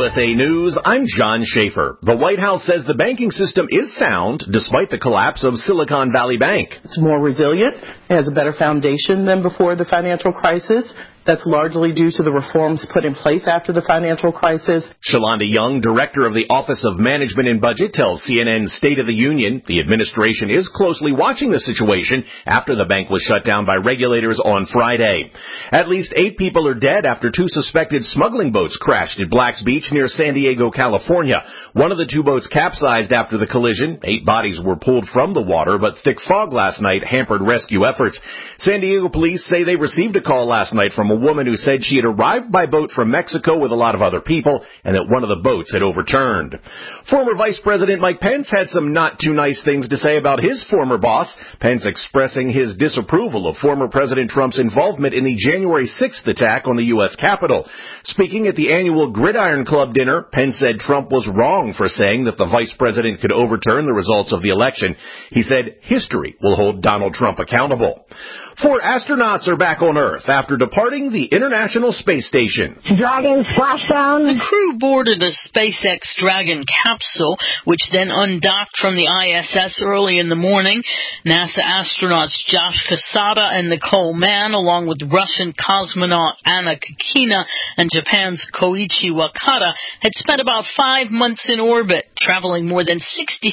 USA News, I'm John Schaefer. The White House says the banking system is sound despite the collapse of Silicon Valley Bank. It's more resilient, it has a better foundation than before the financial crisis. That's largely due to the reforms put in place after the financial crisis. Shalonda Young, director of the Office of Management and Budget, tells CNN's State of the Union the administration is closely watching the situation after the bank was shut down by regulators on Friday. At least 8 people are dead after 2 suspected smuggling boats crashed at Black's Beach near San Diego, California. One of the 2 boats capsized after the collision. 8 bodies were pulled from the water, but thick fog last night hampered rescue efforts. San Diego police say they received a call last night from a woman who said she had arrived by boat from Mexico with a lot of other people and that one of the boats had overturned. Former Vice President Mike Pence had some not too nice things to say about his former boss. Pence expressing his disapproval of former President Trump's involvement in the January 6th attack on the U.S. Capitol. Speaking at the annual Gridiron Club dinner, Pence said Trump was wrong for saying that the vice president could overturn the results of the election. He said history will hold Donald Trump accountable. 4 astronauts are back on Earth after departing the International Space Station. Dragon splashdown. The crew boarded a SpaceX Dragon capsule, which then undocked from the ISS early in the morning. NASA astronauts Josh Casada and Nicole Mann, along with Russian cosmonaut Anna Kikina and Japan's Koichi Wakata, had spent about 5 months in orbit, traveling more than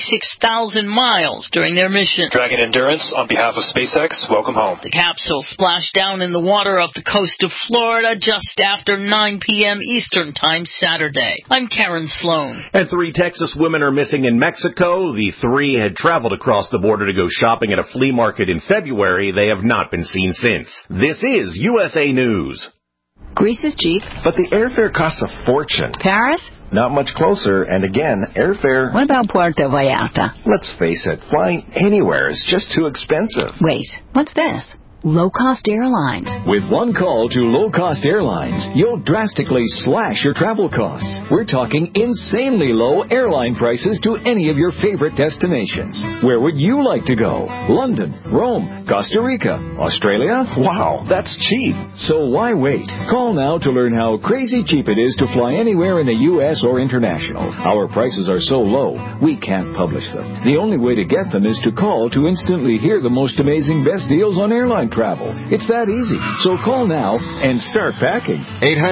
66,000 miles during their mission. Dragon Endurance, on behalf of SpaceX, welcome home. The capsule splashed down in the water off the coast of Florida just after 9 p.m. Eastern Time Saturday. I'm Karen Sloan. And 3 Texas women are missing in Mexico. The 3 had traveled across the border to go shopping at a flea market in February. They have not been seen since. This is USA News. Greece is cheap. But the airfare costs a fortune. Paris? Not much closer, and again, airfare... What about Puerto Vallarta? Let's face it, flying anywhere is just too expensive. Wait, what's this? Low-cost airlines. With one call to low-cost airlines, you'll drastically slash your travel costs. We're talking insanely low airline prices to any of your favorite destinations. Where would you like to go? London, Rome, Costa Rica, Australia? Wow, that's cheap. So why wait? Call now to learn how crazy cheap it is to fly anywhere in the U.S. or international. Our prices are so low, we can't publish them. The only way to get them is to call to instantly hear the most amazing best deals on airline travel. It's that easy. So call now and start packing.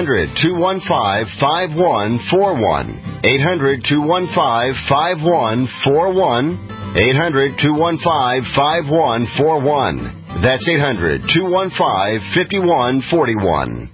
800-215-5141. 800-215-5141. 800-215-5141. That's 800-215-5141.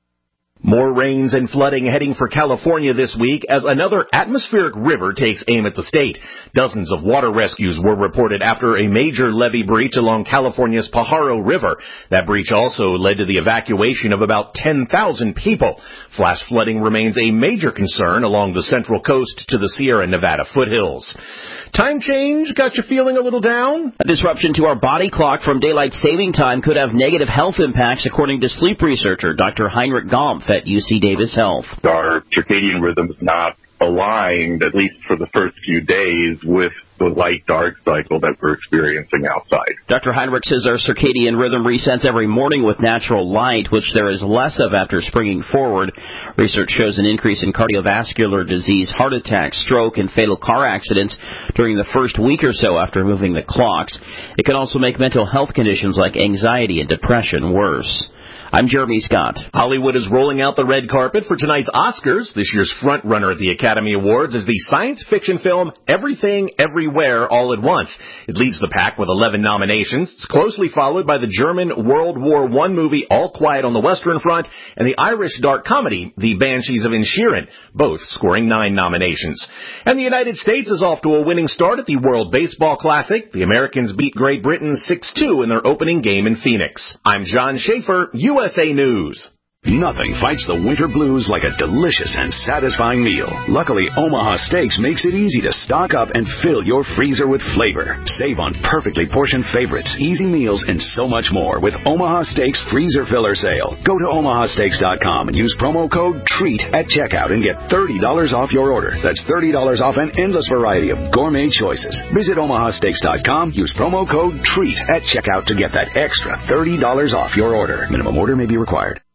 More rains and flooding heading for California this week as another atmospheric river takes aim at the state. Dozens of water rescues were reported after a major levee breach along California's Pajaro River. That breach also led to the evacuation of about 10,000 people. Flash flooding remains a major concern along the central coast to the Sierra Nevada foothills. Time change got you feeling a little down? A disruption to our body clock from daylight saving time could have negative health impacts, according to sleep researcher Dr. Heinrich Gompf at UC Davis Health. Our circadian rhythm is not aligned, at least for the first few days, with the light-dark cycle that we're experiencing outside. Dr. Heinrich says our circadian rhythm resets every morning with natural light, which there is less of after springing forward. Research shows an increase in cardiovascular disease, heart attack, stroke, and fatal car accidents during the first week or so after moving the clocks. It can also make mental health conditions like anxiety and depression worse. I'm Jeremy Scott. Hollywood is rolling out the red carpet for tonight's Oscars. This year's front-runner at the Academy Awards is the science fiction film Everything, Everywhere, All at Once. It leads the pack with 11 nominations. It's closely followed by the German World War I movie All Quiet on the Western Front and the Irish dark comedy The Banshees of Inisherin, both scoring 9 nominations. And the United States is off to a winning start at the World Baseball Classic. The Americans beat Great Britain 6-2 in their opening game in Phoenix. I'm John Schaefer, USA News. Nothing fights the winter blues like a delicious and satisfying meal. Luckily, Omaha Steaks makes it easy to stock up and fill your freezer with flavor. Save on perfectly portioned favorites, easy meals, and so much more with Omaha Steaks Freezer Filler Sale. Go to omahasteaks.com and use promo code TREAT at checkout and get $30 off your order. That's $30 off an endless variety of gourmet choices. Visit omahasteaks.com, use promo code TREAT at checkout to get that extra $30 off your order. Minimum order may be required.